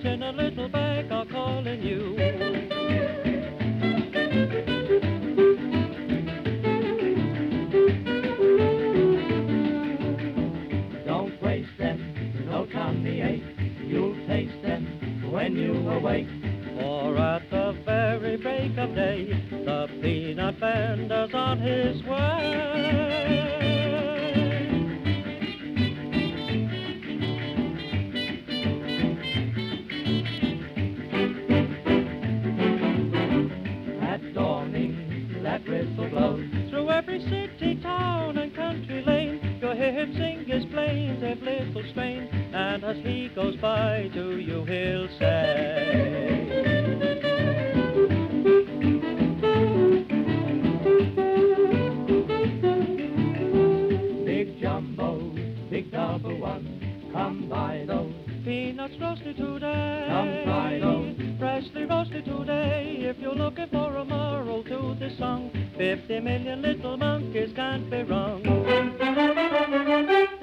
birds in a little bag are calling you. Don't waste them, no tummy ache. You'll taste them when you awake. For at the very break of day, the peanut vendor's on his way. At dawning, that whistle blows. Through every city, town, and country lane, you'll hear him sing his plaintive little strain, and as he goes by to you, he'll say, Big jumbo, big double one, come by those. peanuts roasted today, Come by those. freshly roasted today. If you're looking for a moral to this song, 50 million little monkeys can't be wrong.